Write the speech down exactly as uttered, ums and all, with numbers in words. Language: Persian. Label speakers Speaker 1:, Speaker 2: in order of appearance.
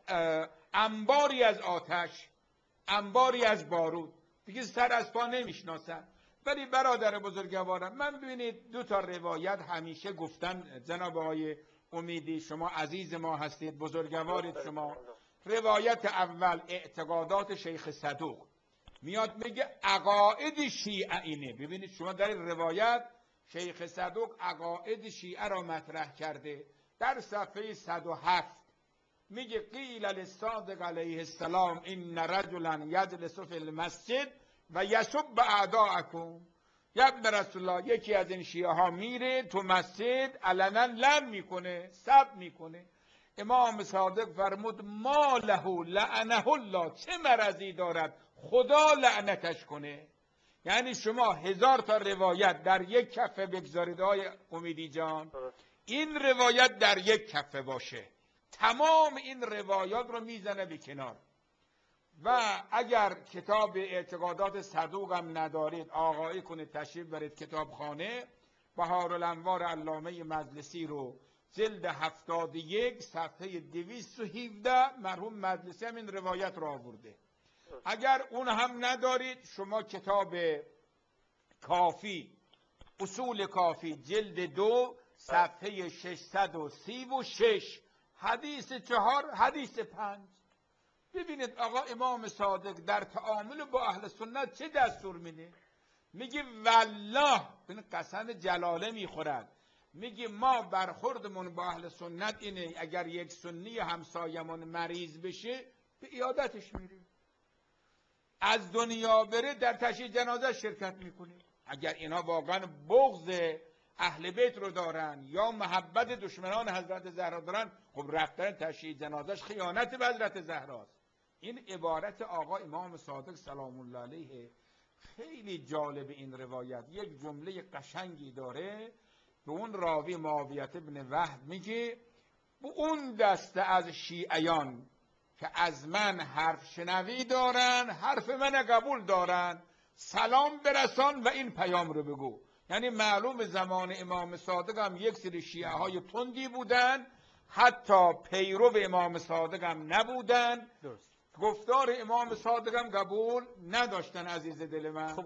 Speaker 1: انباری از آتش، انباری از بارود، دیگه سر از پا نمیشناسن. ولی برادر بزرگوارم، من ببینید دو تا روایت همیشه گفتن، جناب آقای امیدی شما عزیز ما هستید، بزرگوارید شما. روایت اول اعتقادات شیخ صدوق، میاد میگه عقاید شیعه اینه. ببینید شما در این روایت شیخ صدوق عقاید شیعه را مطرح کرده. در صفحه صد و هفت میگه قیل للصادق علیه السلام ان رجلا یجلس فی المسجد و یسب اعداءکم. یا ابن رسول الله، یکی از این شیعه ها میره تو مسجد علنا لعن میکنه، سب میکنه. امام صادق فرمود ما له لعنه الله، چه مرضی دارد خدا لعنتش کنه. یعنی شما هزار تا روایت در یک کفه بگذارید های امیدی جان، این روایت در یک کفه باشه، تمام این روایات رو میزنه به کنار. و اگر کتاب اعتقادات صدوق هم ندارید، آقایی کنید تشریف برید کتابخانه، بهارالانوار علامه مجلسی رو جلد هفتاد و یک صفحه دویست و هفده مرحوم مجلسی هم این روایت رو آورده. اگر اون هم ندارید، شما کتاب کافی، اصول کافی جلد دو صفحه ششصد و سی و شش، حدیث چهار، حدیث پنج. ببینید آقا امام صادق در تعامل با اهل سنت چه دستور میده. میگه والله، این قسم جلاله میخورد، میگه ما برخوردمون با اهل سنت اینه اگر یک سنی همسایمون مریض بشه به عیادتش میریم، از دنیا بره در تشییع جنازه شرکت میکنیم. اگر اینا واقعا بغض اهل بیت رو دارن یا محبت دشمنان حضرت زهرا دارن، خب رفتن تشییع جنازش خیانت به حضرت زهراست. این عبارت آقا امام صادق سلام الله علیه خیلی جالب. این روایت یک جمله قشنگی داره به اون راوی معاویه ابن وهب میگه به اون دسته از شیعیان که از من حرف شنوی دارن، حرف من قبول دارن، سلام برسان و این پیام رو بگو. یعنی معلوم زمان امام صادق هم یک سری شیعه های تندی بودن، حتی پیرو امام صادق هم نبودن، درست. گفتار امام صادق هم قبول نداشتن عزیز دل من.